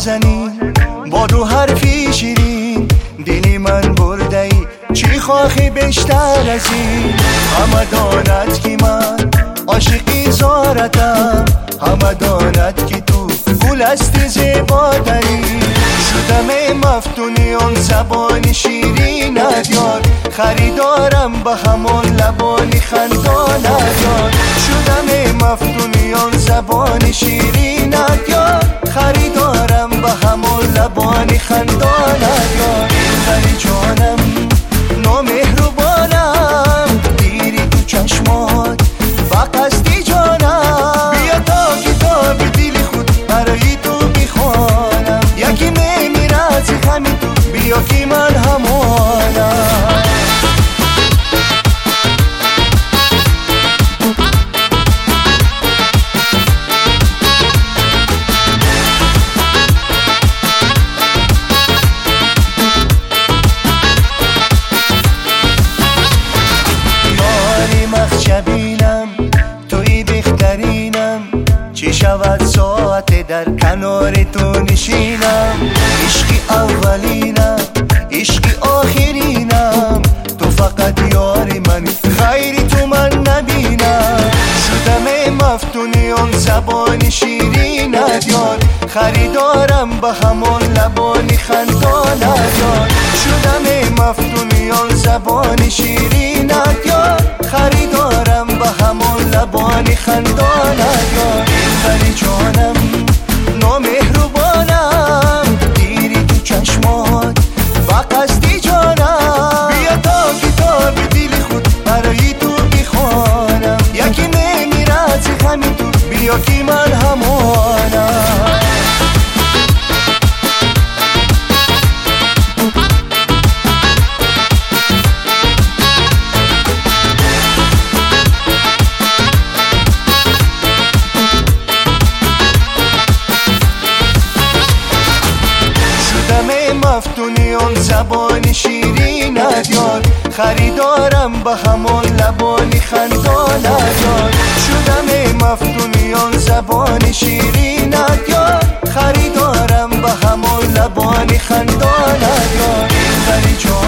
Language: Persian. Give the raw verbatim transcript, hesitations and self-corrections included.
نازنین با دو حرفی شیرین دلی من برده ای، چی خواهی بیشتر از این؟ همه داند که من عاشقی زارتم، همه داند که تو گل هستی زیباتری. شدم مفتونی آن زبان شیرینت یار، خریدارم به همان لبان خندانت یار. شدم مفتونی آن زبان شیرینت یار، خریدارم به همان لبان خندانت یار. ولی جانم نامهربانم، دیری تو چشمات و قصدی جانم. بیا تا کتاب دل خود برای تو بخوانم، یکی میمیره از همین تو، بیا که من همانم. مخشبینم توی بهترینم، چی شود ساعت در کنار تو نشینم. عشقی اولینم عشقی آخرینم، تو فقط یار من خیری تو من نبینم. شدم مفتونی آن زبان شیرینت یار، خریدارم به همان لبان خندانت یار. شدم مفتونی آن زبان شیرینت یار، خریدارم به همان لبان خندانت یار. ولی جانم نامهربانم، دیری تو چشمات و قصدی جانم. بیا تا کتاب دل خود برای تو بخوانم، یکی میمیره از همین تو، بیا که من همانم. مفتونی آن زبان شیرینت یار، خریدارم به همان لبان خندانت یار. شدم مفتونی آن زبان شیرینت یار، خریدارم به همان لبان خندانت یار. ولی